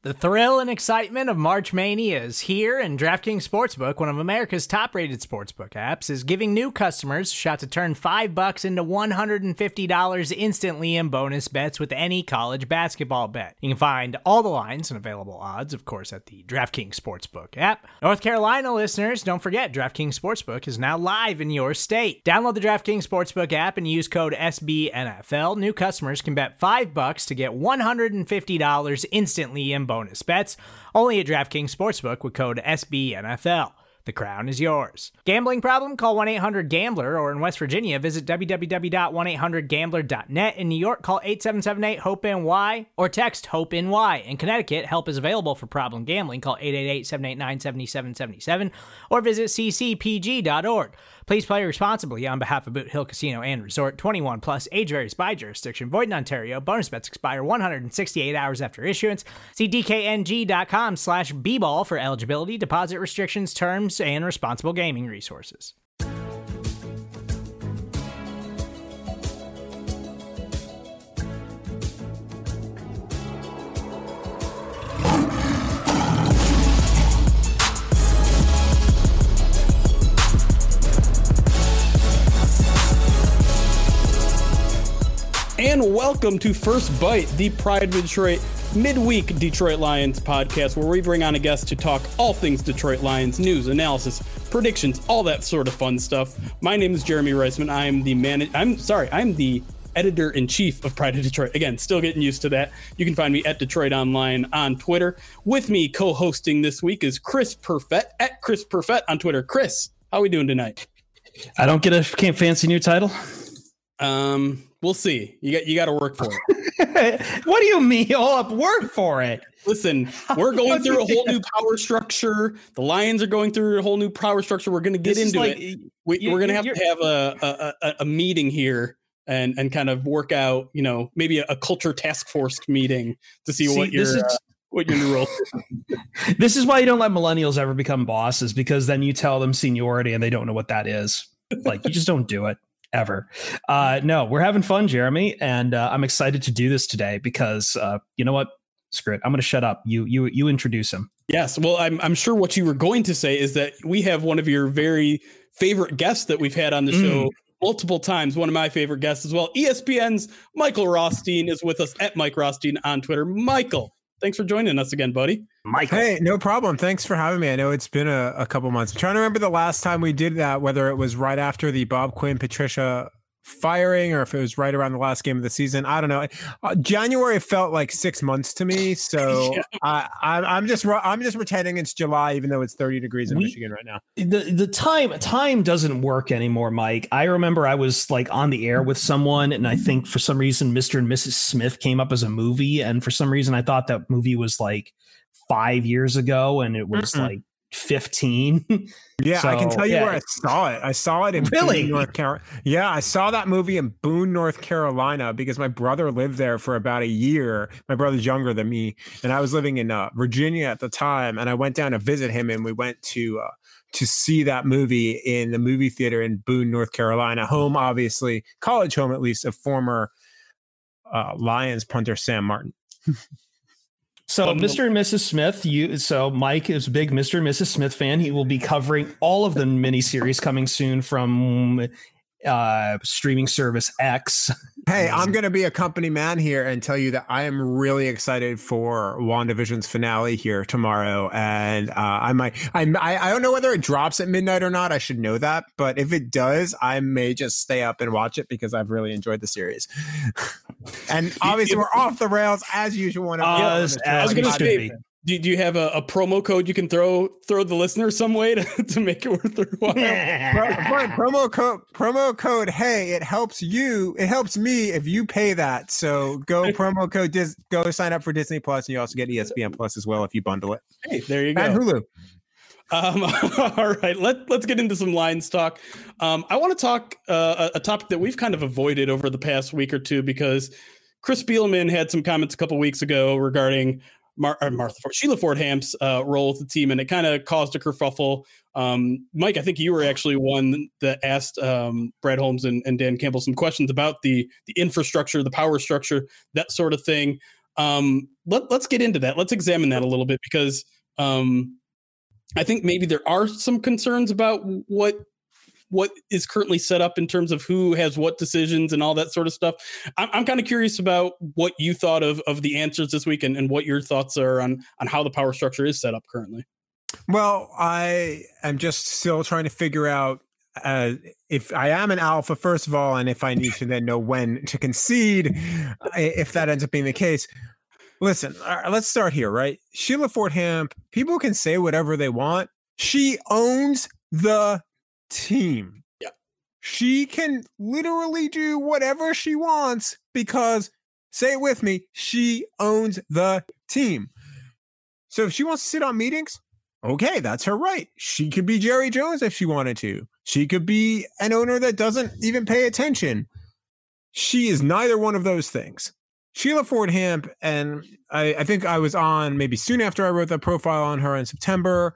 The thrill and excitement of March Mania is here, and DraftKings Sportsbook, one of America's top-rated sportsbook apps, is giving new customers a shot to turn $5 into $150 instantly in bonus bets with any college basketball bet. You can find all the lines and available odds, of course, at the DraftKings Sportsbook app. North Carolina listeners, don't forget, DraftKings Sportsbook is now live in your state. Download the DraftKings Sportsbook app and use code SBNFL. New customers can bet $5 to get $150 instantly in bonus bets, only at DraftKings Sportsbook with code SBNFL. The crown is yours. Gambling problem? Call 1-800-GAMBLER, or in West Virginia, visit www.1800gambler.net. In New York, call 877-8-HOPE-NY or text HOPE-NY. In Connecticut, help is available for problem gambling. Call 888-789-7777 or visit ccpg.org. Please play responsibly on behalf of Boot Hill Casino and Resort. 21 plus, age varies by jurisdiction. Void in Ontario. Bonus bets expire 168 hours after issuance. See dkng.com/bball for eligibility, deposit restrictions, terms, and responsible gaming resources. And welcome to First Bite, the Pride of Detroit midweek Detroit Lions podcast, where we bring on a guest to talk all things Detroit Lions, news, analysis, predictions, all that sort of fun stuff. My name is Jeremy Reisman. I'm the editor-in-chief of Pride of Detroit. Again, still getting used to that. You can find me at Detroit Online on Twitter. With me co-hosting this week is Chris Perfett at Chris Perfett on Twitter. Chris, how are we doing tonight? I don't get a fancy new title. We'll see. You got to work for it. What do you mean? Work for it. Listen, we're going through a whole new power structure. The Lions are going through a whole new power structure. We're going to get into it. We're going to have a meeting here and kind of work out, maybe a culture task force meeting to see what your new role is. This is why you don't let millennials ever become bosses, because then you tell them seniority and they don't know what that is. Like, you just don't do it. Ever. No, we're having fun, Jeremy, and I'm excited to do this today because you know what? Screw it. I'm going to shut up. You introduce him. Yes. Well, I'm sure what you were going to say is that we have one of your very favorite guests that we've had on the show multiple times. One of my favorite guests as well. ESPN's Michael Rothstein is with us at Mike Rothstein on Twitter. Michael, thanks for joining us again, buddy. Michael. Hey, no problem. Thanks for having me. I know it's been a couple months. I'm trying to remember the last time we did that, whether it was right after the Bob Quinn, Patricia firing, or if it was right around the last game of the season. I don't know. January felt like 6 months to me, so yeah. I'm just pretending it's July, even though it's 30 degrees in Michigan right now. The time doesn't work anymore, Mike. I remember I was like on the air with someone, and I think for some reason Mr. and Mrs. Smith came up as a movie, and for some reason I thought that movie was like 5 years ago, and it was like 15. Yeah, so, I can tell you where I saw it. I saw it in Boone, North Carolina. Yeah, I saw that movie in Boone, North Carolina, because my brother lived there for about a year. My brother's younger than me, and I was living in Virginia at the time, and I went down to visit him, and we went to see that movie in the movie theater in Boone, North Carolina, home, obviously, college home at least, of former Lions punter Sam Martin. So Mr. and Mrs. Smith, Mike is a big Mr. and Mrs. Smith fan. He will be covering all of the miniseries coming soon from streaming service X. Hey, I'm going to be a company man here and tell you that I am really excited for WandaVision's finale here tomorrow. And I don't know whether it drops at midnight or not. I should know that. But if it does, I may just stay up and watch it because I've really enjoyed the series. And obviously we're off the rails as usual. I was going to say, do you have a promo code you can throw the listener some way to make it worth their while? promo code. Hey, it helps you. It helps me if you pay that. So go promo code. Go sign up for Disney Plus, and you also get ESPN Plus as well if you bundle it. Hey, there you go. And Hulu. All right, let's get into some Lions talk. I want to talk a topic that we've kind of avoided over the past week or two because Chris Spielman had some comments a couple weeks ago regarding Sheila Ford Hamp's role with the team, and it kind of caused a kerfuffle. Mike, I think you were actually one that asked Brad Holmes and Dan Campbell some questions about the infrastructure, the power structure, that sort of thing. Let's get into that. Let's examine that a little bit, because I think maybe there are some concerns about what is currently set up in terms of who has what decisions and all that sort of stuff. I'm kind of curious about what you thought of the answers this week, and what your thoughts are on how the power structure is set up currently. Well, I am just still trying to figure out if I am an alpha, first of all, and if I need to then know when to concede, if that ends up being the case. Listen, let's start here, right? Sheila Ford Hamp, people can say whatever they want. She owns the team. Yeah. She can literally do whatever she wants because, say it with me, she owns the team. So if she wants to sit on meetings, okay, that's her right. She could be Jerry Jones if she wanted to. She could be an owner that doesn't even pay attention. She is neither one of those things. Sheila Ford Hamp, and I think I was on maybe soon after I wrote that profile on her in September,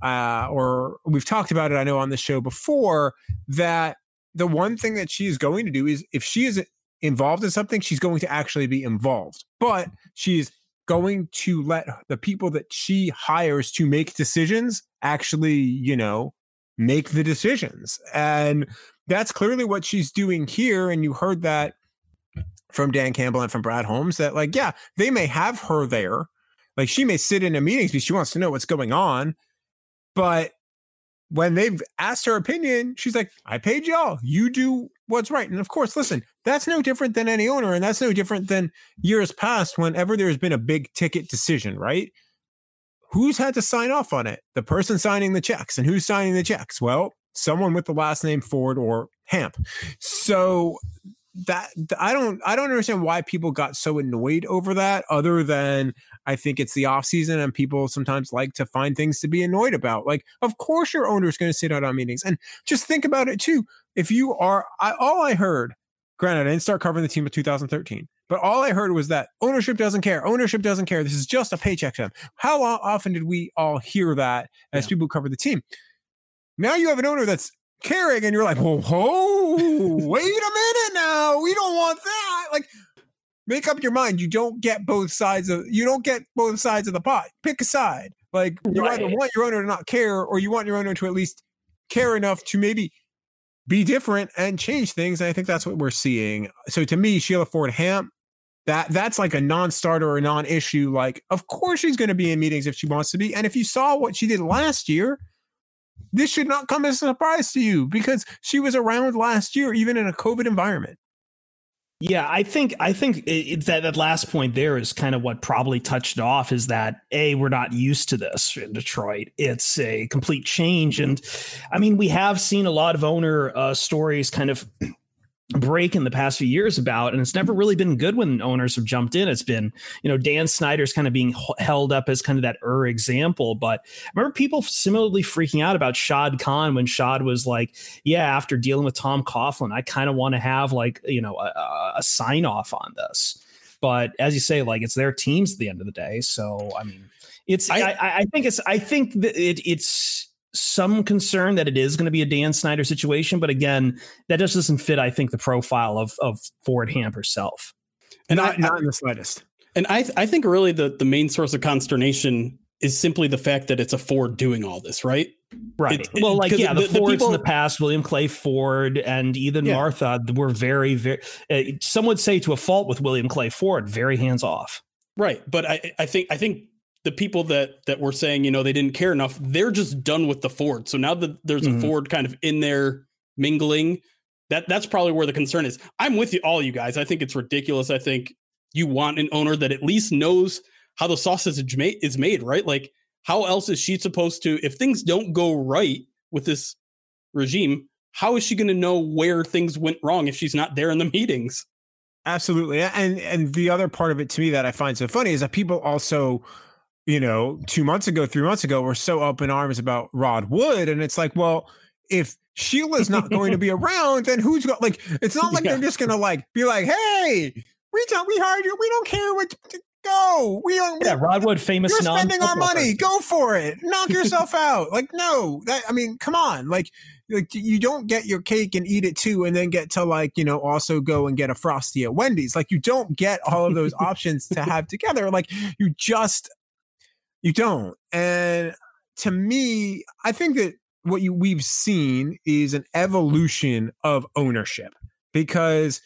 or we've talked about it, I know, on the show before, that the one thing that she is going to do is, if she is involved in something, she's going to actually be involved. But she's going to let the people that she hires to make decisions actually, make the decisions. And that's clearly what she's doing here. And you heard that from Dan Campbell and from Brad Holmes, that they may have her there. Like, she may sit in a meetings because she wants to know what's going on. But when they've asked her opinion, she's like, I paid y'all. You do what's right. And of course, listen, that's no different than any owner. And that's no different than years past whenever there's been a big ticket decision, right? Who's had to sign off on it? The person signing the checks. And who's signing the checks? Well, someone with the last name Ford or Hamp. So that I don't understand why people got so annoyed over that, other than I think it's the off season and people sometimes like to find things to be annoyed about. Like, of course your owner is going to sit out on meetings. And just think about it too. If you are, all I heard, granted, I didn't start covering the team in 2013, but all I heard was that ownership doesn't care. Ownership doesn't care. This is just a paycheck to them. How often did we all hear that as people who cover the team? Now you have an owner that's caring, and you're like, whoa, wait a minute now. We don't want that. Like, make up your mind. You don't get both sides of the pot. Pick a side. Like, you either want your owner to not care, or you want your owner to at least care enough to maybe be different and change things. And I think that's what we're seeing. So to me, Sheila Ford Hamp, that's like a non-starter or non-issue. Like, of course she's going to be in meetings if she wants to be. And if you saw what she did last year, this should not come as a surprise to you, because she was around last year, even in a COVID environment. Yeah, I think that last point there is kind of what probably touched off, is that we're not used to this in Detroit. It's a complete change. And I mean, we have seen a lot of owner stories kind of break in the past few years about, and it's never really been good when owners have jumped in. It's been, Dan Snyder's kind of being held up as kind of that example. But I remember people similarly freaking out about Shad Khan when Shad was like, after dealing with Tom Coughlin, I kind of want to have a sign off on this. But as you say, like, it's their teams at the end of the day. So, I mean, I think it's some concern that it is going to be a Dan Snyder situation, but again, that just doesn't fit, I think, the profile of Ford Hamp herself. And not in the slightest. And I think really the main source of consternation is simply the fact that it's a Ford doing all this, right? Right. The Fords in the past, William Clay Ford and Ethan Martha, were very, very, some would say to a fault with William Clay Ford, very hands off. Right. But I think the people that were saying, they didn't care enough, they're just done with the Ford. So now that there's a Ford kind of in there mingling, that's probably where the concern is. I'm with all you guys. I think it's ridiculous. I think you want an owner that at least knows how the sausage is made, right? Like, how else is she supposed to, if things don't go right with this regime, how is she going to know where things went wrong if she's not there in the meetings? Absolutely. And the other part of it to me that I find so funny is that people also, 3 months ago, were so up in arms about Rod Wood. And it's like, well, if Sheila's not going to be around, then who's going, like, it's not like they're just going to be like, hey, we hired you. We don't care what go. Rod Wood, famous. You're spending our money. Go for it. Knock yourself out. Like, no, come on. Like you don't get your cake and eat it too, and then get to also go and get a Frosty at Wendy's. Like, you don't get all of those options to have together. Like, you don't. And to me, I think that what we've seen is an evolution of ownership, because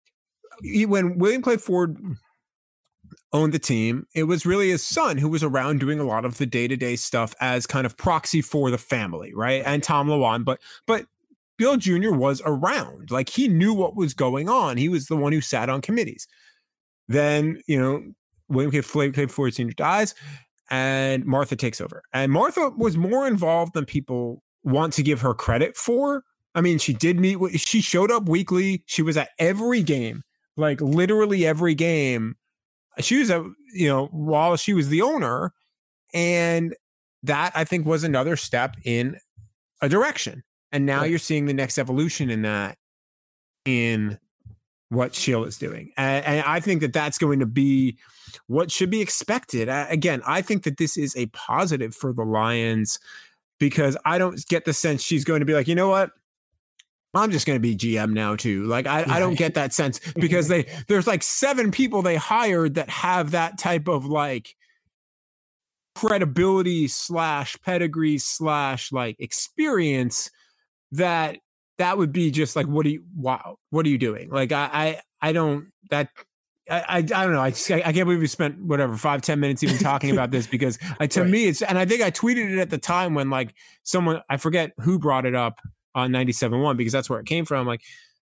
when William Clay Ford owned the team, it was really his son who was around doing a lot of the day-to-day stuff as kind of proxy for the family, right? And Tom LeJohn, but Bill Jr. was around. Like, he knew what was going on. He was the one who sat on committees. Then, William Clay Ford Sr. dies, and Martha takes over. And Martha was more involved than people want to give her credit for. I mean, she showed up weekly. She was at every game, like literally every game. She was while she was the owner, and that, I think, was another step in a direction. And now you're seeing the next evolution in that, in what Sheila's doing. And I think that that's going to be what should be expected. Again, I think that this is a positive for the Lions, because I don't get the sense she's going to be like, you know what? I'm just going to be GM now too. Like, I don't get that sense, because there's like 7 people they hired that have that type of like credibility / pedigree / like experience, that would be just like, what are you doing? Like, I don't know. I can't believe we spent 5-10 minutes even talking about this, because to me it's, and I think I tweeted it at the time when like someone, I forget who brought it up on 97.1, because that's where it came from. Like,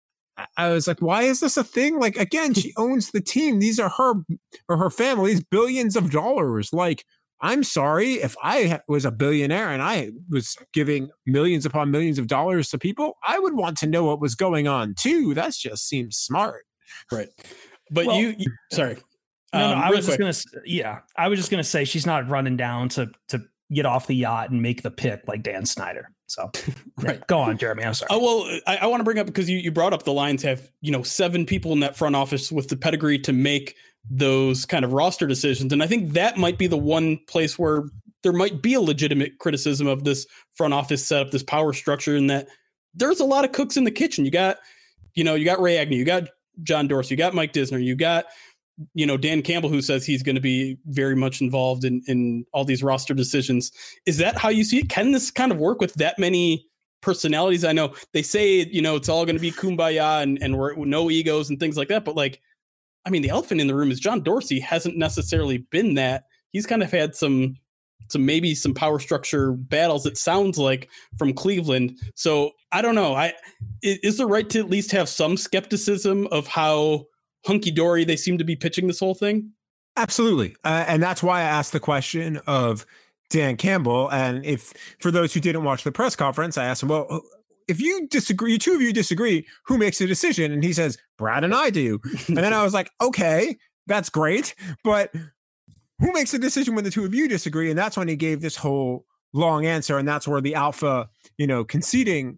I was like, why is this a thing? Like, again, she owns the team. These are her family's billions of dollars. Like, I'm sorry, if I was a billionaire and I was giving millions upon millions of dollars to people, I would want to know what was going on too. That just seems smart. Right. But sorry. No, I was just going to say, she's not running down to get off the yacht and make the pick like Dan Snyder. So right. Go on, Jeremy. I'm sorry. Oh, well, I want to bring up, because you brought up the Lions have, 7 people in that front office with the pedigree to make those kind of roster decisions. And I think that might be the one place where there might be a legitimate criticism of this front office setup, this power structure, in that there's a lot of cooks in the kitchen. You got Ray Agnew, you got John Dorsey, you got Mike Disner, you got, Dan Campbell, who says he's going to be very much involved in all these roster decisions. Is that how you see it? Can this kind of work with that many personalities? I know they say, it's all going to be kumbaya and we're no egos and things like that. But like, I mean, the elephant in the room is John Dorsey hasn't necessarily been that. He's kind of had some power structure battles, it sounds like, from Cleveland. So I don't know. Is it right to at least have some skepticism of how hunky-dory they seem to be pitching this whole thing? Absolutely. And that's why I asked the question of Dan Campbell. And if, for those who didn't watch the press conference, I asked him, well, if you disagree, 2 of you disagree, who makes the decision? And he says, Brad and I do. And then I was like, okay, that's great. But who makes the decision when the 2 of you disagree? And that's when he gave this whole long answer. And that's where the alpha, conceding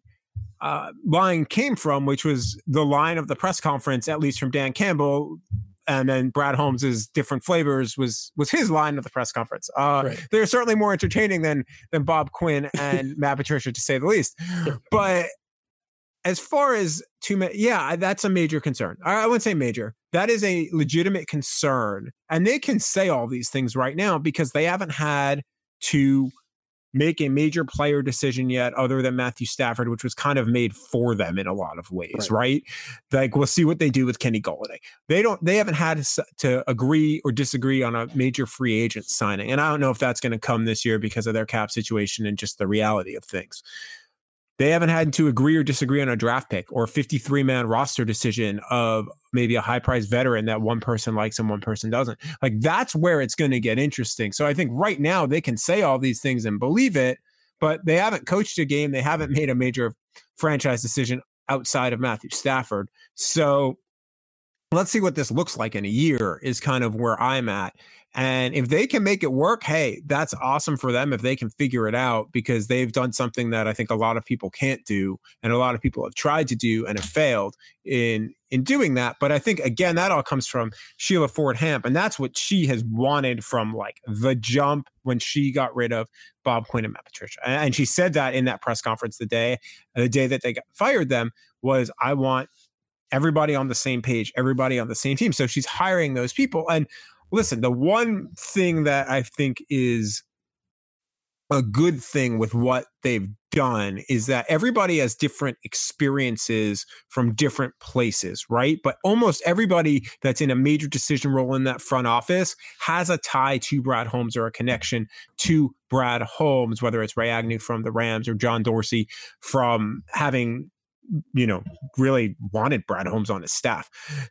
line came from, which was the line of the press conference, at least from Dan Campbell. And then Brad Holmes's different flavors was his line of the press conference. Right. They're certainly more entertaining than Bob Quinn and Matt Patricia, to say the least. But as far as that's a major concern. I wouldn't say major. That is a legitimate concern. And they can say all these things right now because they haven't had to make a major player decision yet, other than Matthew Stafford, which was kind of made for them in a lot of ways, right? Like, we'll see what they do with Kenny Golladay. They haven't had to agree or disagree on a major free agent signing. And I don't know if that's going to come this year because of their cap situation and just the reality of things. They haven't had to agree or disagree on a draft pick or a 53-man roster decision of maybe a high-priced veteran that one person likes and one person doesn't. Like, that's where it's going to get interesting. So I think right now they can say all these things and believe it, but they haven't coached a game. They haven't made a major franchise decision outside of Matthew Stafford. So let's see what this looks like in a year is kind of where I'm at. And if they can make it work, hey, that's awesome for them if they can figure it out, because they've done something that I think a lot of people can't do, and a lot of people have tried to do and have failed in doing that. But I think, again, that all comes from Sheila Ford Hamp, and that's what she has wanted from like the jump when she got rid of Bob Quinn and Matt Patricia. And she said that in that press conference the day that they fired them was, I want everybody on the same page, everybody on the same team. So she's hiring those people. And listen, the one thing that I think is a good thing with what they've done is that everybody has different experiences from different places, right? But almost everybody that's in a major decision role in that front office has a tie to Brad Holmes or a connection to Brad Holmes, whether it's Ray Agnew from the Rams or John Dorsey from having, really wanted Brad Holmes on his staff.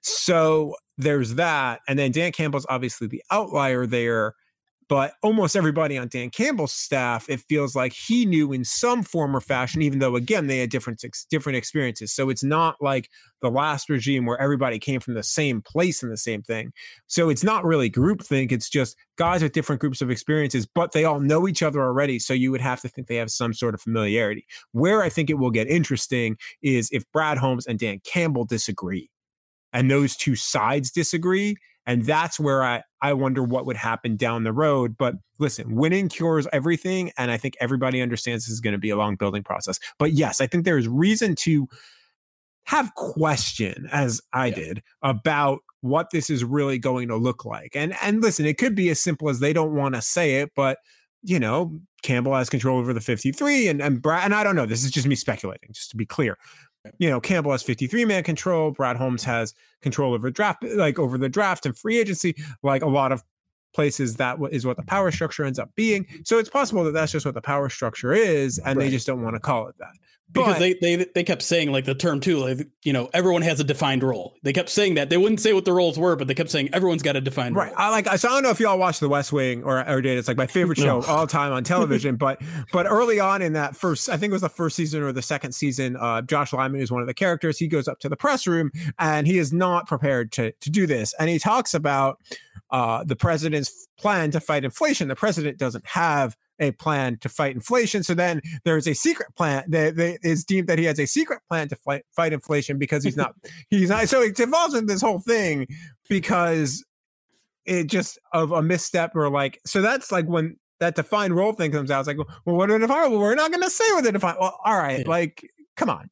So there's that. And then Dan Campbell's obviously the outlier there. But almost everybody on Dan Campbell's staff, it feels like he knew in some form or fashion, even though, again, they had different experiences. So it's not like the last regime where everybody came from the same place and the same thing. So it's not really groupthink. It's just guys with different groups of experiences, but they all know each other already. So you would have to think they have some sort of familiarity. Where I think it will get interesting is if Brad Holmes and Dan Campbell disagree and those two sides disagree. And that's where I wonder what would happen down the road. But listen, winning cures everything. And I think everybody understands this is going to be a long building process. But yes, I think there's reason to have question, as I did, about what this is really going to look like. And listen, it could be as simple as they don't want to say it, but Campbell has control over the 53 and Brad, and I don't know, this is just me speculating, just to be clear. Campbell has 53-man control. Brad Holmes has control over over the draft and free agency. Like a lot of places, that is what the power structure ends up being. So it's possible that that's just what the power structure is, and they just don't want to call it that. Because they kept saying like the term too, like, everyone has a defined role. They kept saying that. They wouldn't say what the roles were, but they kept saying everyone's got a defined role. Right. So I don't know if y'all watch The West Wing or did. It's like my favorite show of all time on television. But early on in that first, I think it was the first season or the second season, Josh Lyman is one of the characters. He goes up to the press room and he is not prepared to do this. And he talks about the president's plan to fight inflation. The president doesn't have a plan to fight inflation. So then there's a secret plan that is deemed that he has a secret plan to fight inflation because he's not. So it involves in this whole thing because it just of a misstep or like, so that's like when that defined role thing comes out. It's like, well, what are the defined? Well, we're not going to say what the defined. Well, all right. Like, come on.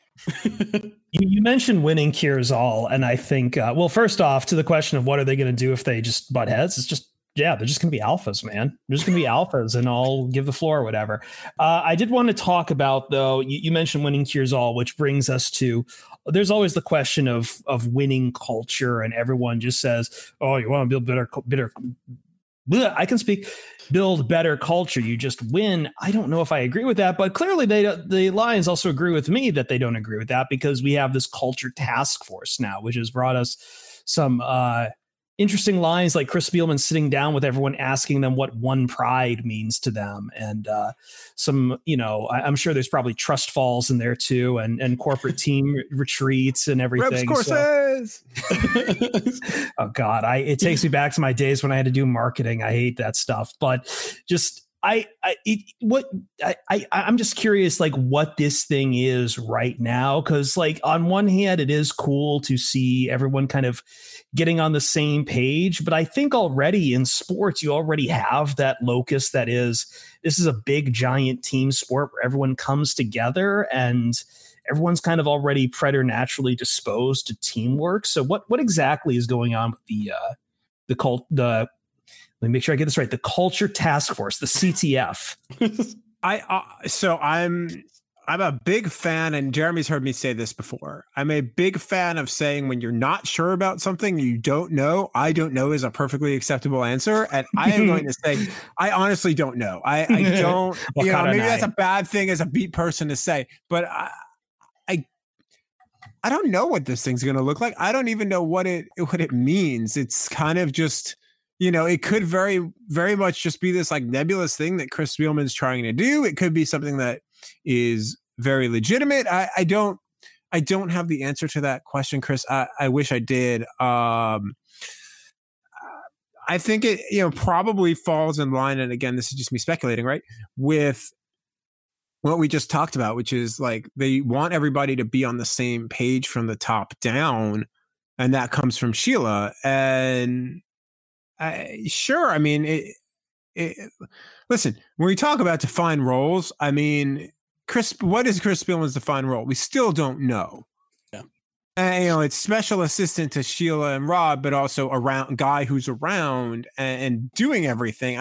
You mentioned winning cures all. And I think, first off, to the question of what are they going to do if they just butt heads, it's just, they're just going to be alphas, man. They're just going to be alphas and I'll give the floor or whatever. I did want to talk about, though, you mentioned winning cures all, which brings us to, there's always the question of winning culture. And everyone just says, oh, you want to build build better culture. You just win. I don't know if I agree with that, but clearly the Lions also agree with me that they don't agree with that because we have this culture task force now, which has brought us some, interesting lines like Chris Spielman sitting down with everyone, asking them what one pride means to them. And some, I'm sure there's probably trust falls in there too, and corporate team retreats and everything. Courses. Oh God, it takes me back to my days when I had to do marketing. I hate that stuff, but just, I'm just curious, like what this thing is right now. Cause like on one hand, it is cool to see everyone kind of getting on the same page. But I think already in sports, you already have that locus this is a big giant team sport where everyone comes together and everyone's kind of already preternaturally disposed to teamwork. So what exactly is going on with let me make sure I get this right. The Culture Task Force, the CTF. I'm a big fan, and Jeremy's heard me say this before. I'm a big fan of saying when you're not sure about something you don't know, I don't know is a perfectly acceptable answer. And I am going to say, I honestly don't know. I don't, maybe that's a bad thing as a beat person to say, but I don't know what this thing's going to look like. I don't even know what it means. It's kind of just, it could very, very much just be this like nebulous thing that Chris Spielman's trying to do. It could be something that is very legitimate. I don't have the answer to that question, Chris. I wish I did. I think it, probably falls in line. And again, this is just me speculating, right? With what we just talked about, which is like they want everybody to be on the same page from the top down. And that comes from Sheila. And sure, I mean, listen, when we talk about defined roles, I mean, what is Chris Spielman's defined role? We still don't know. Yeah. And, it's special assistant to Sheila and Rob, but also around guy who's around and doing everything.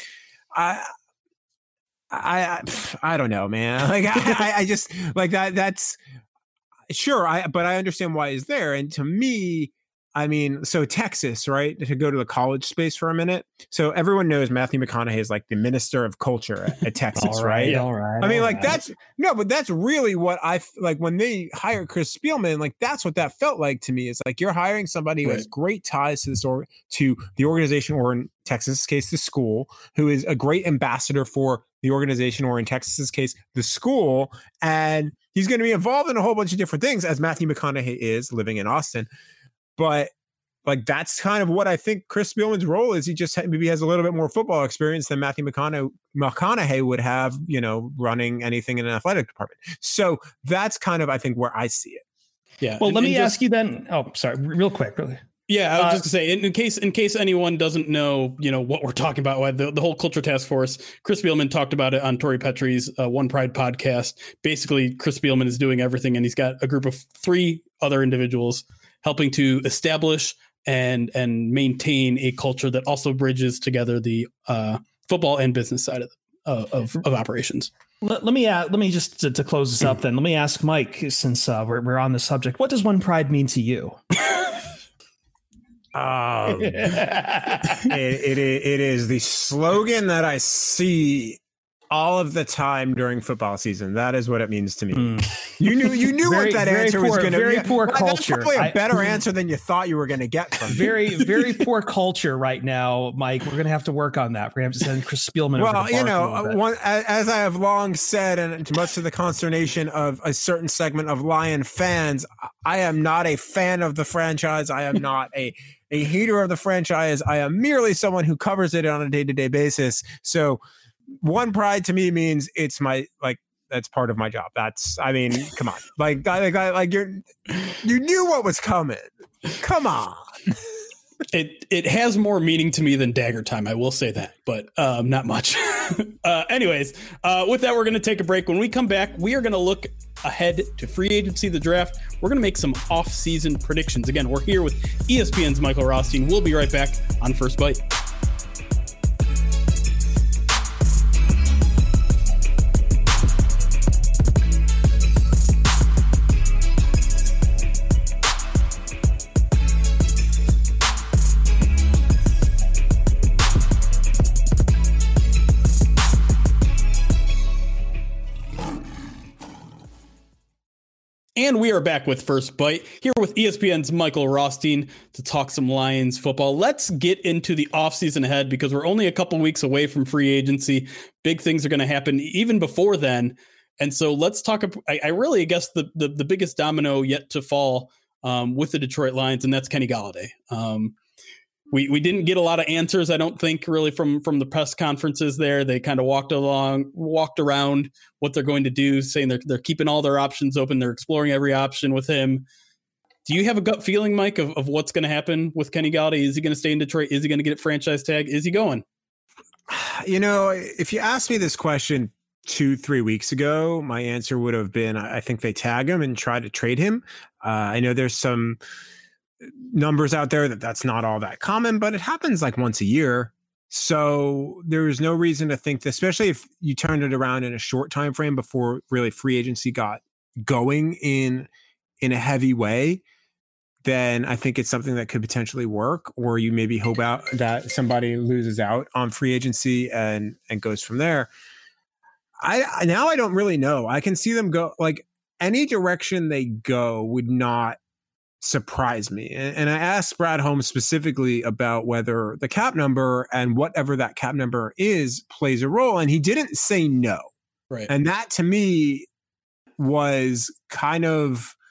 I don't know, man. Like I just like that. That's sure. But I understand why he's there. And to me, I mean, so Texas, right? To go to the college space for a minute. So everyone knows Matthew McConaughey is like the minister of culture at Texas, all right? All right. I mean, like that's but that's really what I like when they hired Chris Spielman. Like that's what that felt like to me. It's like you're hiring somebody who has great ties to to the organization, or in Texas's case, the school, who is a great ambassador for the organization, or in Texas's case, the school, and he's going to be involved in a whole bunch of different things, as Matthew McConaughey is living in Austin. But like that's kind of what I think Chris Spielman's role is. He just maybe has a little bit more football experience than Matthew McConaughey would have, running anything in an athletic department. So that's kind of, I think, where I see it. Yeah. Well, let me ask you then. Oh, sorry, real quick, really. Yeah, I was just gonna say, in case anyone doesn't know, what we're talking about, the whole culture task force. Chris Spielman talked about it on Tori Petrie's One Pride podcast. Basically, Chris Spielman is doing everything, and he's got a group of 3 other individuals helping to establish and maintain a culture that also bridges together the football and business side of operations. Let me just to close this up then. Let me ask Mike, since we're on the subject. What does One Pride mean to you? It is the slogan that I see all of the time during football season. That is what it means to me. You knew what that answer was going to be. Very poor culture. That's probably a better answer than you thought you were going to get from very poor culture right now, Mike. We're going to have to work on that. We're going to have to send Chris Spielman. Well, as I have long said, and much to the consternation of a certain segment of Lion fans, I am not a fan of the franchise. I am not a hater of the franchise. I am merely someone who covers it on a day-to-day basis. So One Pride to me means it's that's part of my job. Come on. You knew what was coming. Come on. It has more meaning to me than Dagger Time, I will say that, but not much. Anyways, with that, we're going to take a break. When we come back, we are going to look ahead to free agency, the draft. We're going to make some off-season predictions. Again, we're here with ESPN's Michael Rothstein. We'll be right back on First Bite. And we are back with First Bite, here with ESPN's Michael Rothstein to talk some Lions football. Let's get into the offseason ahead, because we're only a couple weeks away from free agency. Big things are going to happen even before then. And so let's talk. I really guess the biggest domino yet to fall with the Detroit Lions, and that's Kenny Golladay. We didn't get a lot of answers, I don't think, really from the press conferences there. They kind of walked around what they're going to do, saying they're keeping all their options open. They're exploring every option with him. Do you have a gut feeling, Mike, of what's going to happen with Kenny Golladay? Is he going to stay in Detroit? Is he going to get a franchise tag? Is he going? If you asked me this question 2-3 weeks ago, my answer would have been, I think they tag him and try to trade him. I know there's some numbers out there that's not all that common, but it happens like once a year. So there is no reason to think that, especially if you turned it around in a short time frame before really free agency got going in a heavy way, then I think it's something that could potentially work. Or you maybe hope out that somebody loses out on free agency and goes from there. I don't really know. I can see them go, like, any direction they go would not surprise me. And I asked Brad Holmes specifically about whether the cap number and whatever that cap number is plays a role, and he didn't say no. Right. And that to me was kind of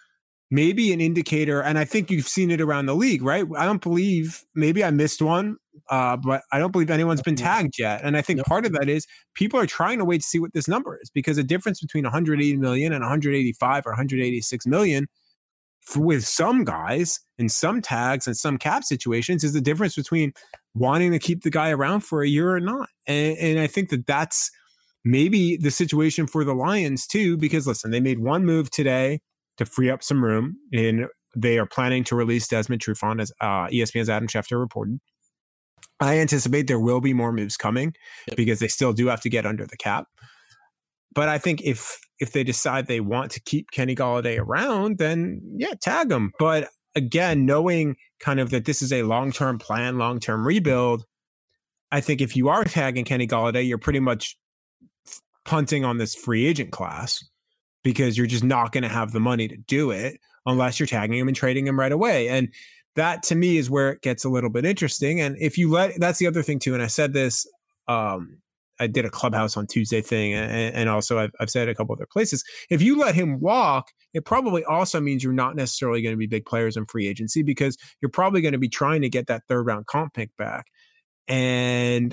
maybe an indicator, and I think you've seen it around the league, right? I don't believe, maybe I missed one, but I don't believe anyone's been tagged yet. And I think part of that is people are trying to wait to see what this number is, because the difference between 180 million and 185 or 186 million with some guys and some tags and some cap situations is the difference between wanting to keep the guy around for a year or not. And I think that that's maybe the situation for the Lions too, because listen, they made one move today to free up some room, and they are planning to release Desmond Trufant, as ESPN's Adam Schefter reported. I anticipate there will be more moves coming because they still do have to get under the cap. But I think if they decide they want to keep Kenny Golladay around, then tag him. But again, knowing kind of that this is a long-term plan, long-term rebuild, I think if you are tagging Kenny Golladay, you're pretty much punting on this free agent class, because you're just not going to have the money to do it unless you're tagging him and trading him right away. And that to me is where it gets a little bit interesting. And if you that's the other thing too. And I said this, I did a Clubhouse on Tuesday thing, and also I've said it a couple other places. If you let him walk, it probably also means you're not necessarily going to be big players in free agency, because you're probably going to be trying to get that 3rd round comp pick back. And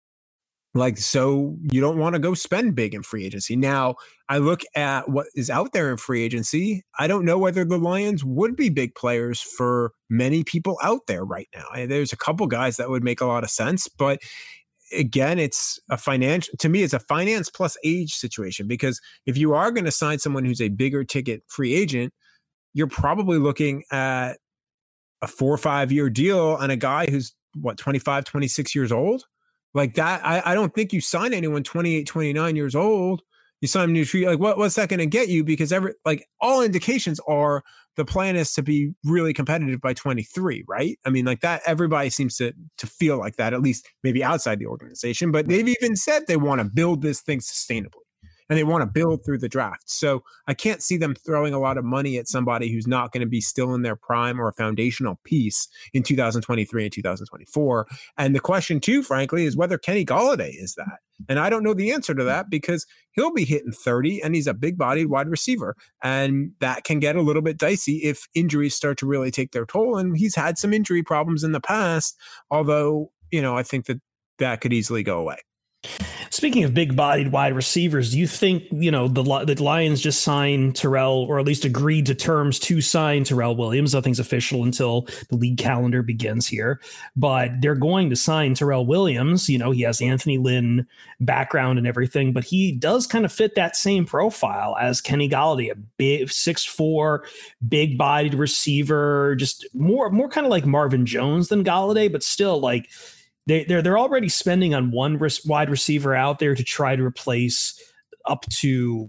so you don't want to go spend big in free agency. Now, I look at what is out there in free agency. I don't know whether the Lions would be big players for many people out there right now. There's a couple guys that would make a lot of sense, but again, it's a finance plus age situation, because if you are going to sign someone who's a bigger ticket free agent, you're probably looking at a 4 or 5 year deal on a guy who's 25, 26 years old. Like that, I don't think you sign anyone 28, 29 years old. You sign them new, like what's that going to get you? Because all indications are the plan is to be really competitive by 23, right? I mean, like that, everybody seems to feel like that, at least maybe outside the organization. But they've even said they want to build this thing sustainably, and they want to build through the draft. So I can't see them throwing a lot of money at somebody who's not going to be still in their prime or a foundational piece in 2023 and 2024. And the question too, frankly, is whether Kenny Golladay is that. And I don't know the answer to that, because he'll be hitting 30 and he's a big bodied wide receiver. And that can get a little bit dicey if injuries start to really take their toll. And he's had some injury problems in the past, although, I think that could easily go away. Speaking of big-bodied wide receivers, do you think, the Lions just signed Terrell, or at least agreed to terms to sign Terrell Williams? Nothing's official until the league calendar begins here, but they're going to sign Terrell Williams. He has Anthony Lynn background and everything, but he does kind of fit that same profile as Kenny Golladay, a big 6'4", big-bodied receiver, just more kind of like Marvin Jones than Golladay, but still like. They're already spending on one wide receiver out there to try to replace up to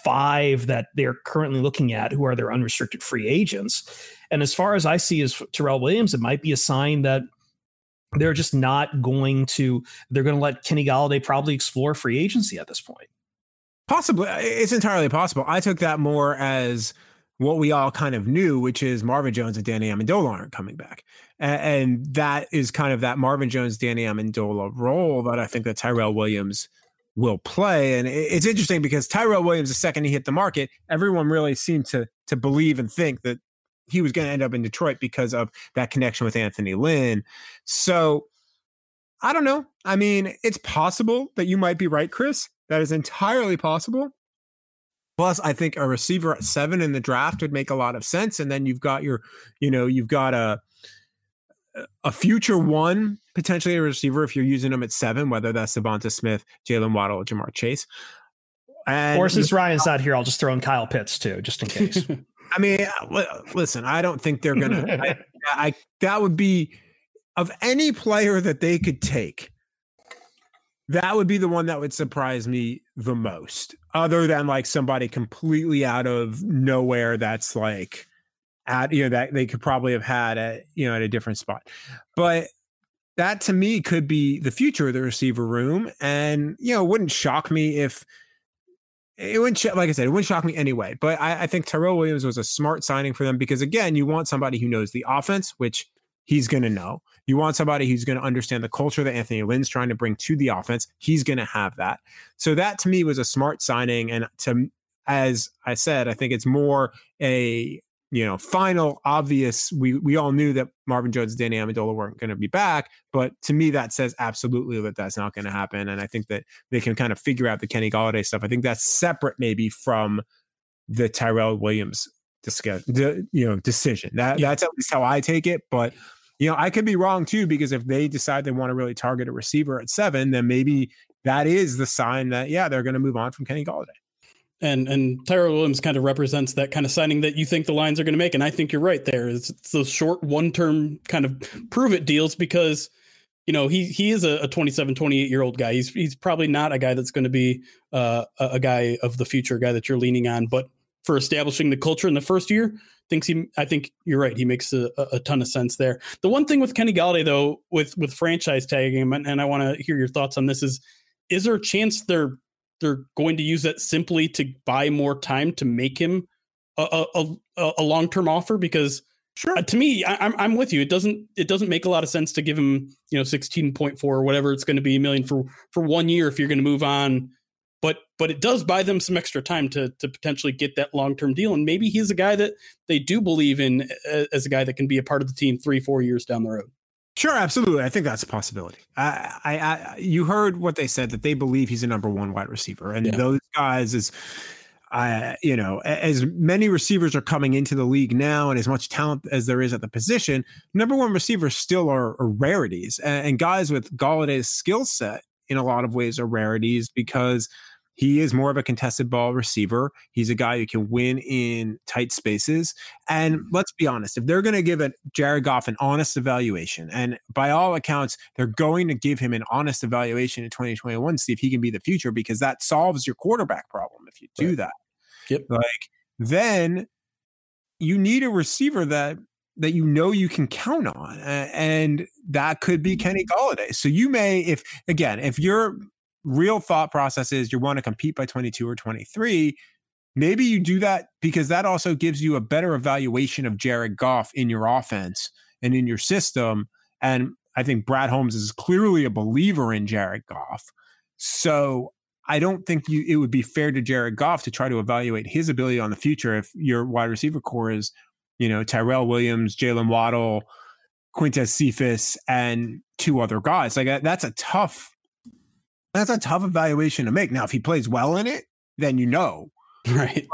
5 that they're currently looking at, who are their unrestricted free agents. And as far as I see as Terrell Williams, it might be a sign that they're just not going to. They're going to let Kenny Golladay probably explore free agency at this point. Possibly, it's entirely possible. I took that more as what we all kind of knew, which is Marvin Jones and Danny Amendola aren't coming back. And that is kind of that Marvin Jones, Danny Amendola role that I think that Tyrell Williams will play. And it's interesting because Tyrell Williams, the second he hit the market, everyone really seemed to believe and think that he was going to end up in Detroit because of that connection with Anthony Lynn. So I don't know. I mean, it's possible that you might be right, Chris. That is entirely possible. Plus, I think a receiver at 7 in the draft would make a lot of sense. And then you've got you've got a future one, potentially a receiver if you're using them at 7, whether that's Devonta Smith, Jalen Waddle, or Jamar Chase. And, or since Ryan's not here, I'll just throw in Kyle Pitts too, just in case. I mean, listen, I don't think they're going to, that would be, of any player that they could take, that would be the one that would surprise me the most, other than like somebody completely out of nowhere that's like that they could probably have had at a different spot. But that to me could be the future of the receiver room. And, it wouldn't shock me if it wouldn't, like I said, it wouldn't shock me anyway. But I think Tyrell Williams was a smart signing for them because, again, you want somebody who knows the offense, which he's going to know. You want somebody who's going to understand the culture that Anthony Lynn's trying to bring to the offense. He's going to have that. So that to me was a smart signing. And as I said, I think it's more a final obvious. We all knew that Marvin Jones and Danny Amendola weren't going to be back, but to me that says absolutely that that's not going to happen. And I think that they can kind of figure out the Kenny Golladay stuff. I think that's separate maybe from the Tyrell Williams decision. That's at least how I take it. But I could be wrong too, because if they decide they want to really target a receiver at 7, then maybe that is the sign that they're going to move on from Kenny Golladay. And Tyrell Williams kind of represents that kind of signing that you think the Lions are going to make. And I think you're right there. It's those short one-term kind of prove it deals, because, he is a 27, 28-year-old guy. He's probably not a guy that's going to be a guy of the future, a guy that you're leaning on. But for establishing the culture in the first year, I think you're right. He makes a ton of sense there. The one thing with Kenny Golladay, though, with franchise tagging him, and I want to hear your thoughts on this, is there a chance they're going to use that simply to buy more time to make him a long-term offer? Because to me, I'm with you. It doesn't make a lot of sense to give him 16.4 or whatever it's going to be million for 1 year if you're going to move on. But it does buy them some extra time to potentially get that long-term deal. And maybe he's a guy that they do believe in as a guy that can be a part of the team 3-4 years down the road. Sure, absolutely. I think that's a possibility. You heard what they said, that they believe he's a number 1 wide receiver. And those guys as many receivers are coming into the league now and as much talent as there is at the position, number 1 receivers still are rarities. And guys with Galladay's skill set in a lot of ways are rarities, because he is more of a contested ball receiver. He's a guy who can win in tight spaces. And let's be honest, if they're going to give Jared Goff an honest evaluation, and by all accounts, they're going to give him an honest evaluation in 2021 to see if he can be the future, because that solves your quarterback problem if you do that. Yep. Then you need a receiver that you can count on, and that could be Kenny Golladay. So you may, if your real thought process is you want to compete by 22 or 23, maybe you do that because that also gives you a better evaluation of Jared Goff in your offense and in your system. And I think Brad Holmes is clearly a believer in Jared Goff. So I don't think it would be fair to Jared Goff to try to evaluate his ability on the future if your wide receiver core is, Tyrell Williams, Jalen Waddle, Quintez Cephas, and 2 other guys. That's a tough evaluation to make. Now, if he plays well in it, then right.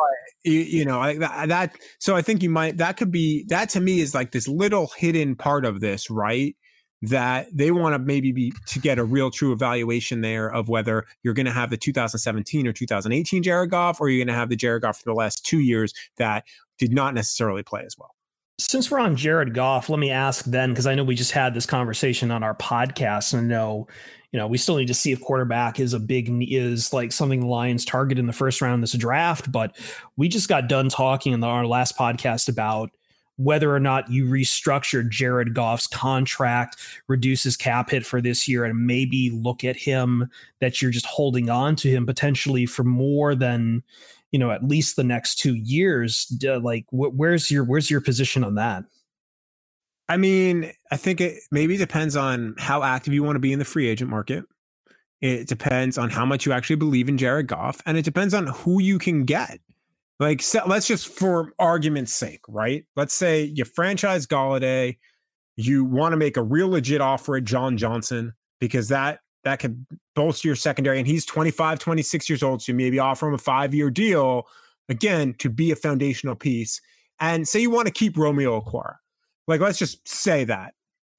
That. So I think that to me is like this little hidden part of this, right? That they want to maybe to get a real true evaluation there of whether you're going to have the 2017 or 2018 Jared Goff, or you're going to have the Jared Goff for the last 2 years that did not necessarily play as well. Since we're on Jared Goff, let me ask then, because I know we just had this conversation on our podcast, and I know, we still need to see if quarterback is like something the Lions target in the first round of this draft. But we just got done talking in our last podcast about whether or not you restructure Jared Goff's contract, reduce his cap hit for this year, and maybe look at him that you're just holding on to him potentially for more than, at least the next 2 years. Where's your position on that? I mean, I think it maybe depends on how active you want to be in the free agent market. It depends on how much you actually believe in Jared Goff, and it depends on who you can get. Let's just, for argument's sake, right? Let's say you franchise Golladay, you want to make a real legit offer at John Johnson, because that could bolster your secondary. And he's 25, 26 years old. So you maybe offer him a 5-year deal, again, to be a foundational piece. And say you want to keep Romeo Okwara. Let's just say that.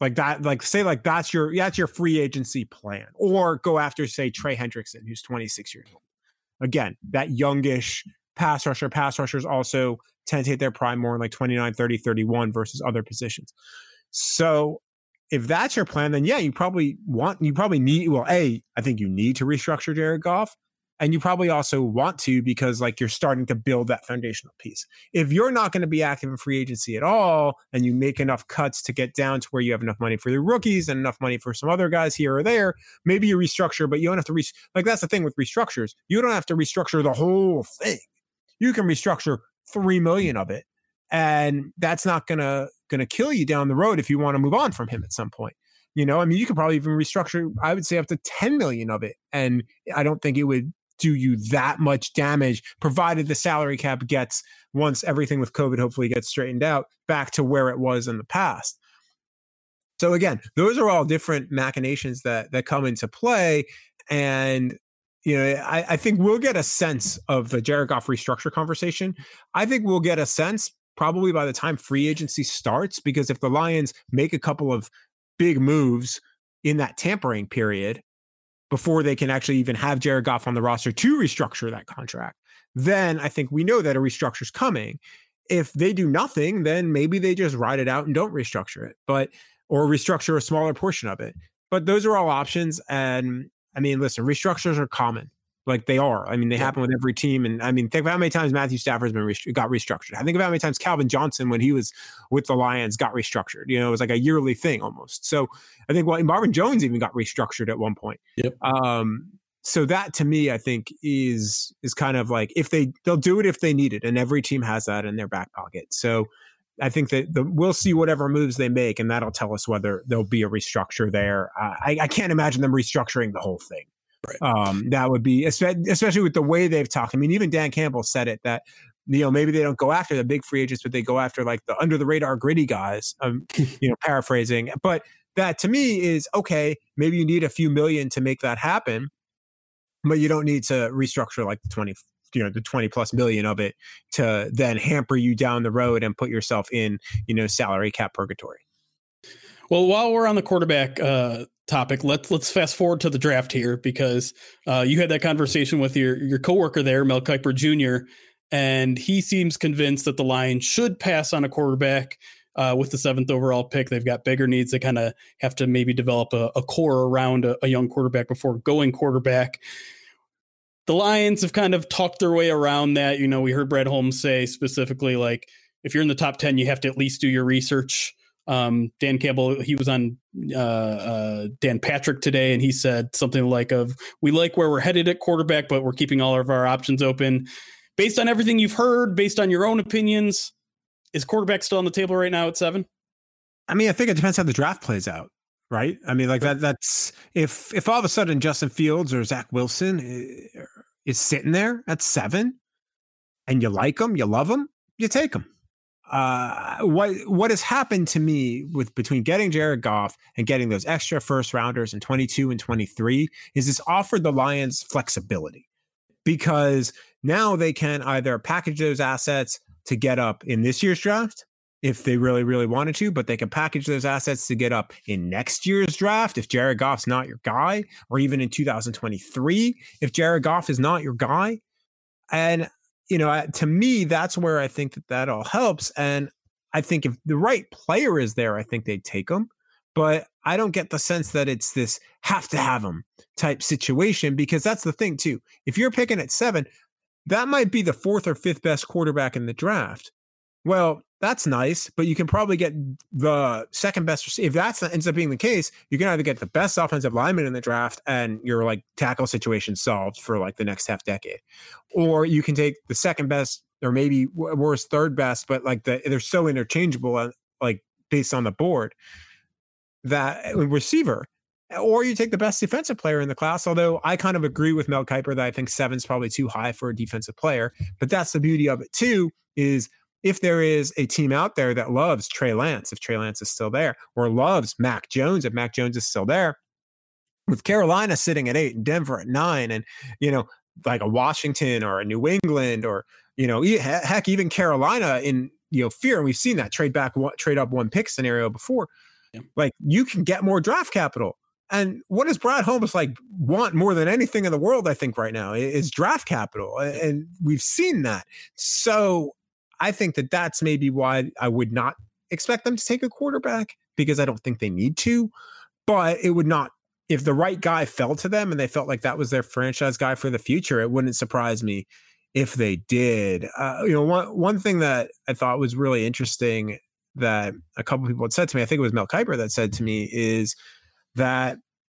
That's your free agency plan. Or go after, say, Trey Hendrickson, who's 26 years old. Again, that youngish pass rusher. Pass rushers also tend to hit their prime more in 29, 30, 31 versus other positions. So if that's your plan, then you probably need, I think you need to restructure Jared Goff. And you probably also want to, because you're starting to build that foundational piece. If you're not going to be active in free agency at all, and you make enough cuts to get down to where you have enough money for the rookies and enough money for some other guys here or there, maybe you restructure, but you don't have to that's the thing with restructures. You don't have to restructure the whole thing. You can restructure 3 million of it, and that's not gonna kill you down the road if you want to move on from him at some point. You could probably even restructure, I would say, up to 10 million of it, and I don't think it would do you that much damage, provided the salary cap gets, once everything with COVID hopefully gets straightened out, back to where it was in the past. So again, those are all different machinations that come into play. And, I think we'll get a sense of the Jared Goff restructure conversation. I think we'll get a sense probably by the time free agency starts, because if the Lions make a couple of big moves in that tampering period before they can actually even have Jared Goff on the roster to restructure that contract, then I think we know that a restructure is coming. If they do nothing, then maybe they just ride it out and don't restructure it, or restructure a smaller portion of it. But those are all options. And I mean, listen, restructures are common. Like they are. I mean, they happen with every team. And I mean, think of how many times Matthew Stafford's got restructured. I think of how many times Calvin Johnson, when he was with the Lions, got restructured. It was like a yearly thing almost. So I think Marvin Jones even got restructured at one point. Yep. So that to me, I think is kind of like, if they'll do it if they need it, and every team has that in their back pocket. So I think that we'll see whatever moves they make, and that'll tell us whether there'll be a restructure there. I can't imagine them restructuring the whole thing. Right. That would be, especially with the way they've talked. I mean, even Dan Campbell said it, that maybe they don't go after the big free agents, but they go after like the under the radar gritty guys. Paraphrasing, but that to me is okay. Maybe you need a few million to make that happen, but you don't need to restructure like the 20 plus million of it to then hamper you down the road and put yourself in, salary cap purgatory. Well, while we're on the quarterback topic, let's fast forward to the draft here, because you had that conversation with your coworker there, Mel Kiper Jr., and he seems convinced that the Lions should pass on a quarterback with the 7th overall pick. They've got bigger needs. They kind of have to maybe develop a core around a young quarterback before going quarterback. The Lions have kind of talked their way around that. We heard Brad Holmes say specifically, like, if you're in the top 10, you have to at least do your research. Dan Campbell, he was on Dan Patrick today, and he said something like, we like where we're headed at quarterback, but we're keeping all of our options open. Based on everything you've heard, based on your own opinions, is quarterback still on the table right now at 7? I mean, I think it depends how the draft plays out. Right. I mean, like that's if all of a sudden Justin Fields or Zach Wilson is sitting there at 7 and you like them, you love them, you take them. What has happened to me between getting Jared Goff and getting those extra first rounders in 22 and 23 is this offered the Lions flexibility, because now they can either package those assets to get up in this year's draft if they really, really wanted to, but they can package those assets to get up in next year's draft if Jared Goff's not your guy, or even in 2023 if Jared Goff is not your guy. And, to me, that's where I think that all helps. And I think if the right player is there, I think they'd take him. But I don't get the sense that it's this have to have him type situation, because that's the thing, too. If you're picking at 7, that might be the 4th or 5th best quarterback in the draft. Well, that's nice, but you can probably get the second best. If that ends up being the case, you can either get the best offensive lineman in the draft and your like tackle situation solved for like the next half decade, or you can take the second best or maybe worst third best, but like they're so interchangeable, like based on the board, that receiver, or you take the best defensive player in the class. Although I kind of agree with Mel Kiper that I think 7 is probably too high for a defensive player, but that's the beauty of it too, is if there is a team out there that loves Trey Lance, if Trey Lance is still there, or loves Mac Jones, if Mac Jones is still there, with Carolina sitting at 8 and Denver at 9, and, like a Washington or a New England, or, heck, even Carolina in, fear. And we've seen that trade up 1 pick scenario before. Yeah. Like, you can get more draft capital. And what does Brad Holmes want more than anything in the world, I think right now, is draft capital. And we've seen that. So I think that's maybe why I would not expect them to take a quarterback, because I don't think they need to. But it would not, if the right guy fell to them and they felt like that was their franchise guy for the future, it wouldn't surprise me if they did. One thing that I thought was really interesting that a couple of people had said to me, I think it was Mel Kiper that said to me, is that,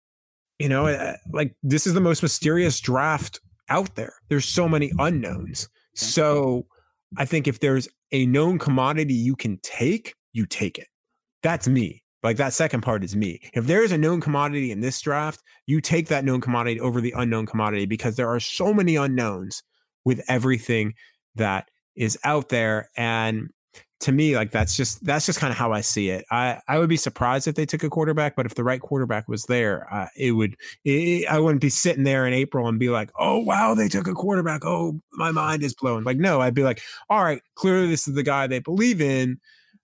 this is the most mysterious draft out there. There's so many unknowns. So I think if there's a known commodity you can take, you take it. That's me. Like that second part is me. If there is a known commodity in this draft, you take that known commodity over the unknown commodity because there are so many unknowns with everything that is out there. And to me, like that's just kind of how I see it. I would be surprised if they took a quarterback, but if the right quarterback was there, I wouldn't be sitting there in April and be like, oh wow, they took a quarterback. Oh, my mind is blown. Like, no, I'd be like, all right, clearly this is the guy they believe in.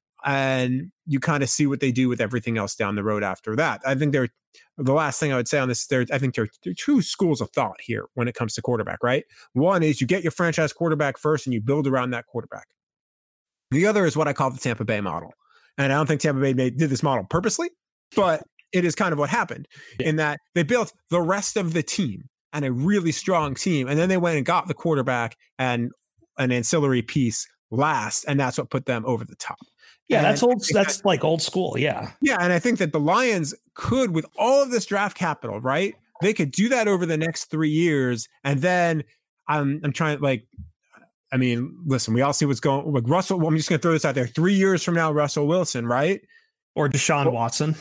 And you kind of see what they do with everything else down the road after that. I think the last thing I would say on this, I think there are two schools of thought here when it comes to quarterback, right? One is you get your franchise quarterback first and you build around that quarterback. The other is what I call the Tampa Bay model. And I don't think Tampa Bay did this model purposely, but it is kind of what happened in that they built the rest of the team and a really strong team. And then they went and got the quarterback and an ancillary piece last. And that's what put them over the top. Yeah, and that's old. That's like old school. Yeah. Yeah. And I think that the Lions could, with all of this draft capital, right? They could do that over the next 3 years. And then I'm trying like, I mean, listen, we all see what's going like Russell. Well, I'm just going to throw this out there. 3 years from now, Russell Wilson, right? Or Deshaun Watson.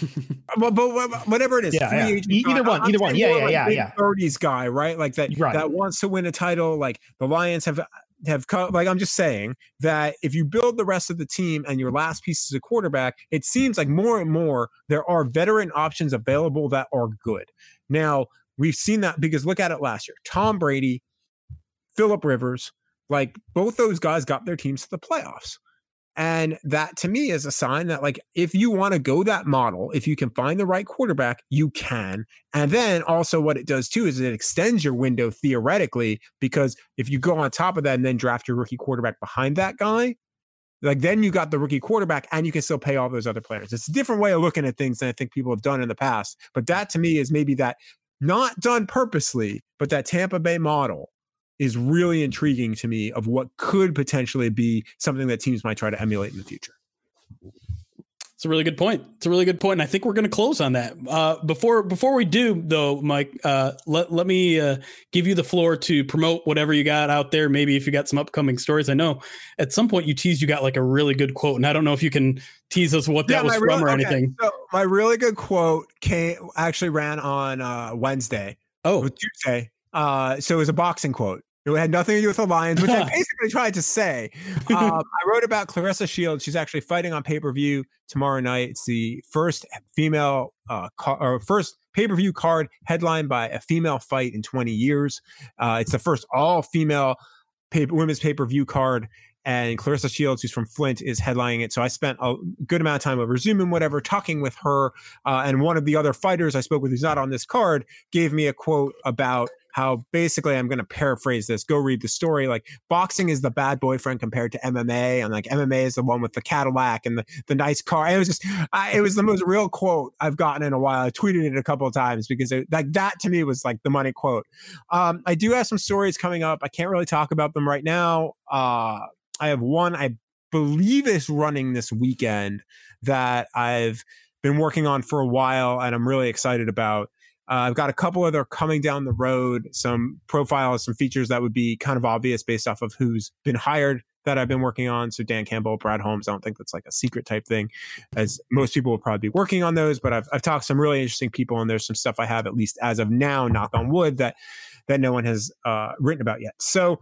but whatever it is. Yeah. Either one. Yeah. 30s guy, right? Like that, that wants to win a title. Like the Lions have like, I'm just saying that if you build the rest of the team and your last piece is a quarterback, it seems like more and more there are veteran options available that are good. Now, we've seen that because look at it last year. Tom Brady, Phillip Rivers, like both those guys got their teams to the playoffs. And that to me is a sign that like, if you want to go that model, if you can find the right quarterback, you can. And then also what it does too, is it extends your window theoretically, because if you go on top of that and then draft your rookie quarterback behind that guy, like then you got the rookie quarterback and you can still pay all those other players. It's a different way of looking at things than I think people have done in the past. But that to me is maybe that not done purposely, but that Tampa Bay model is really intriguing to me of what could potentially be something that teams might try to emulate in the future. It's a really good point. And I think we're going to close on that. Before we do though, Mike, let me give you the floor to promote whatever you got out there. Maybe if you got some upcoming stories. I know at some point you teased you got like a really good quote, and I don't know if you can tease us what that was from or anything. So my really good quote actually ran on Wednesday. Oh, Tuesday. So it was a boxing quote. It had nothing to do with the Lions, which I basically tried to say. I wrote about Claressa Shields. She's actually fighting on pay-per-view tomorrow night. It's the first female first pay-per-view card headlined by a female fight in 20 years. It's the first all-female women's pay-per-view card. And Claressa Shields, who's from Flint, is headlining it. So I spent a good amount of time over Zoom and whatever talking with her. And one of the other fighters I spoke with who's not on this card gave me a quote about how basically, I'm going to paraphrase this, go read the story. Like boxing is the bad boyfriend compared to MMA. And like MMA is the one with the Cadillac and the nice car. And it was just, it was the most real quote I've gotten in a while. I tweeted it a couple of times because that to me was like the money quote. I do have some stories coming up. I can't really talk about them right now. I have one I believe is running this weekend that I've been working on for a while and I'm really excited about. I've got a couple other coming down the road, some profiles, some features that would be kind of obvious based off of who's been hired that I've been working on. So Dan Campbell, Brad Holmes, I don't think that's like a secret type thing, as most people will probably be working on those, but I've talked to some really interesting people and there's some stuff I have, at least as of now, knock on wood, that no one has written about yet. So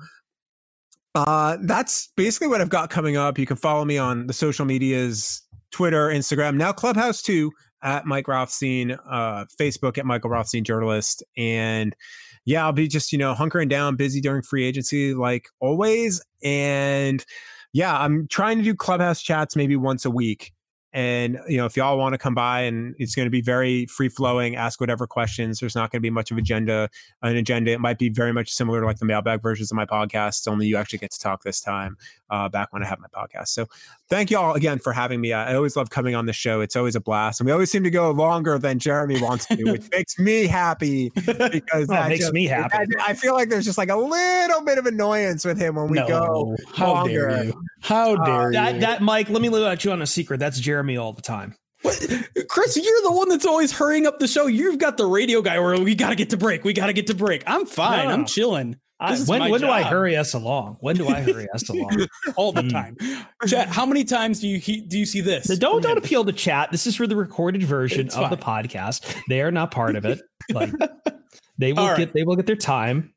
that's basically what I've got coming up. You can follow me on the social medias, Twitter, Instagram, now Clubhouse too, at Mike Rothstein, Facebook at Michael Rothstein Journalist. And yeah, I'll be just, hunkering down, busy during free agency like always. And yeah, I'm trying to do Clubhouse chats maybe once a week. And, if y'all want to come by, and it's going to be very free flowing, ask whatever questions. There's not going to be much of an agenda. It might be very much similar to like the mailbag versions of my podcast, only you actually get to talk this time back when I have my podcast. So thank you all again for having me. I always love coming on the show. It's always a blast. And we always seem to go longer than Jeremy wants to, which makes me happy because that makes me happy. I feel like there's just like a little bit of annoyance with him when we go longer. How dare you? That Mike, let me let you on a secret. That's Jeremy all the time. What? Chris, you're the one that's always hurrying up the show. You've got the radio guy where we got to get to break. I'm fine. I'm chilling. When do I hurry us along? When do I hurry us along? All the time. Chat, how many times do you see this? So don't appeal to chat. This is for the recorded version of the podcast. They are not part of it. Like they will get their time.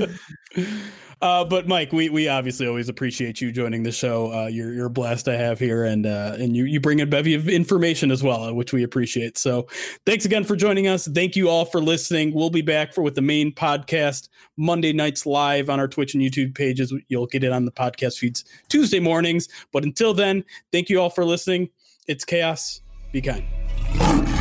But Mike, we obviously always appreciate you joining the show. You're a blast to have here, and you bring a bevy of information as well, which we appreciate. So thanks again for joining us. Thank you all for listening. We'll be back with the main podcast Monday nights live on our Twitch and YouTube pages. You'll get it on the podcast feeds Tuesday mornings. But until then, thank you all for listening. It's chaos. Be kind.